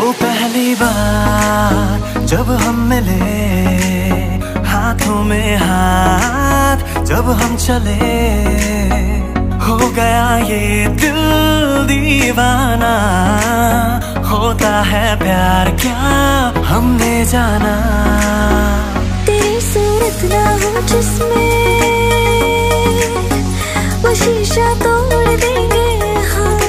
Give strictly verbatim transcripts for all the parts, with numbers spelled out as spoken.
पहली बार जब हम मिले, हाथों में हाथ जब हम चले, हो गया ये दिल दीवाना। होता है प्यार क्या हमने जाना। तेरी सूरत ना हो जिसमें वो शीशा तोड़ देंगे हम।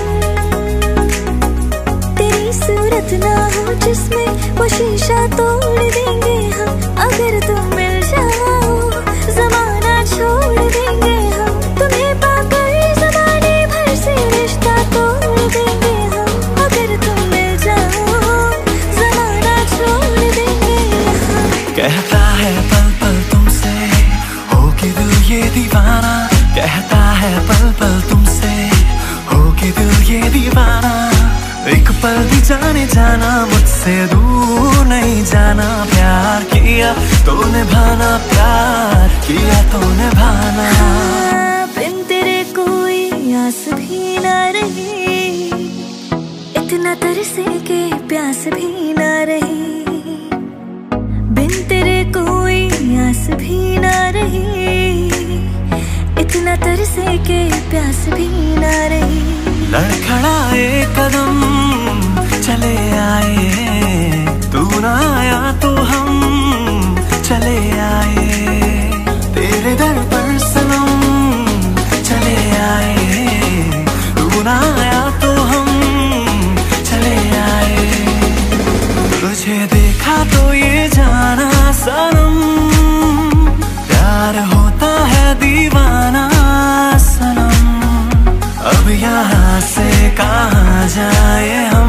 तेरी सूरत ना हो जिसमें वो शीशा तोड़ देंगे हम। अगर तुम मिल जाओ जमाना छोड़ देंगे हम। तुम्हें पाकर जमाने भर से रिश्ता तोड़ देंगे हम। अगर तुम मिल जाओ जमाना छोड़ देंगे हम। कहता है पल पल तुमसे हो कि दिल ये दीवाना। कहता है पल पल तुमसे हो कि दिल ये दीवाना। एक पल भी जाने जाना मुझसे दूर नहीं जाना। प्यार किया तो निभाना, प्यार किया तो निभाना। हाँ, बिन तेरे कोई आस भी ना रही, इतना तरसे के प्यास भी ना रही। बिन तेरे कोई आस भी ना रही, इतना तरसे के प्यास भी ना रही। लड़खड़ाए कदम चले आए, तू ना आया तो हम चले आए। तेरे दर पर सनम चले आए, तू ना आया तो हम चले आए। तुझे देखा तो ये जाना सनम, प्यार होता है दीवाना सनम। अब यहाँ से कहाँ जाए हम,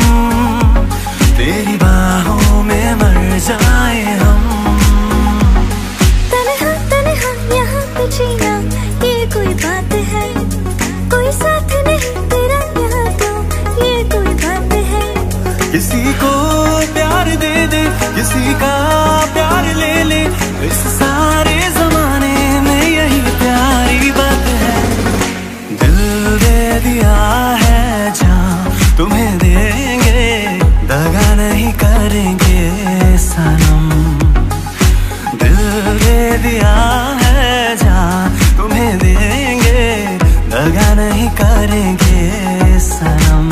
तेरी बाहों में मर जाए हम। तन्हा तन्हा यहाँ पे जीना ये कोई बात है, कोई साथ नहीं तेरा यहाँ तो ये कोई बात है। किसी को प्यार दे दे, किसी का प्यार ले ले, इस सारे जमाने में यही प्यारी बात है। दिल दे दिया है जहाँ तुम्हें देंगे, दगा नहीं करेंगे सनम। दिल दे दिया है जहाँ तुम्हें देंगे, दगा नहीं करेंगे सनम।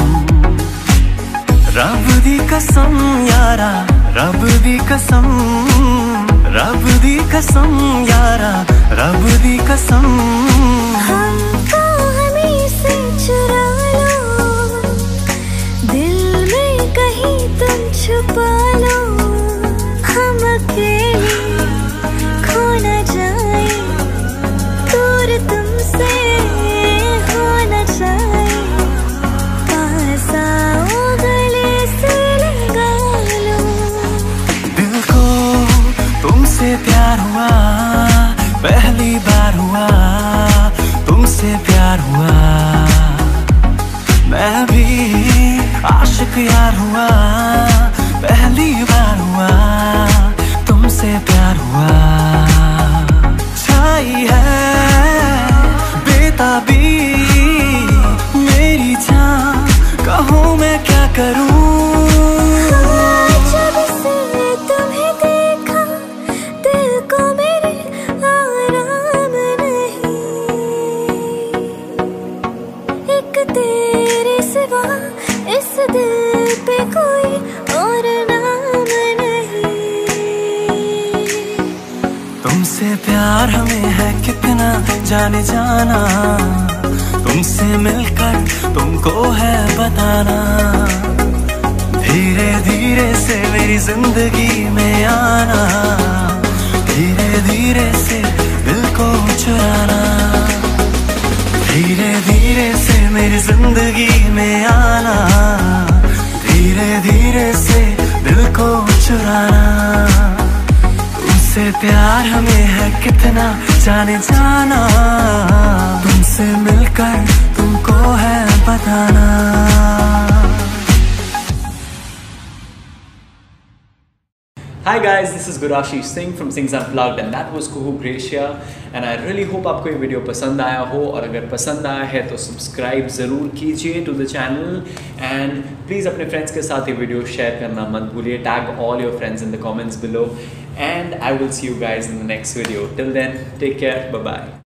रब दी कसम यारा, रब दी कसम, रब दी कसम यारा, रब दी कसम। हमको हमें से चुरा लो, दिल में कहीं तुम छुपा लो। हम अकेले खो न जाए, दूर तुमसे हो न जाए। पास आओ गले से लगा लो। दिल को तुमसे प्यार हुआ, पहली बार हुआ तुमसे प्यार हुआ। मैं भी आशिक यार हुआ, पहली बार हुआ तुमसे प्यार हुआ। छाई है बेताबी मेरी जान, कहूँ मैं क्या करूँ। जब से तुम्हें देखा दिल को मेरे आराम नहीं। एक तेरे सिवा इस दिल पे कोई और नाम नहीं। तुमसे प्यार हमें है कितना जाने जाना, तुमसे मिलकर तुमको है बताना। धीरे धीरे से मेरी जिंदगी में आना, धीरे धीरे से दिल को चुराना। धीरे धीरे से मेरी जिंदगी में आना, धीरे धीरे से दिल को चुराना। तुमसे प्यार हमें है कितना जाने जाना, तुमसे मिलकर तुमको है बताना। Hi guys, this is Gurashish Singh from Sings Unplugged and that was Kuhu Gracia and I really hope आपको ये वीडियो पसंद आया हो और अगर पसंद आया है तो सब्सक्राइब ज़रूर कीजिए to the channel and please अपने फ्रेंड्स के साथ ये वीडियो शेयर करना मत भूलिए. Tag all your friends in the comments below and I will see you guys in the next video. Till then, take care, bye bye.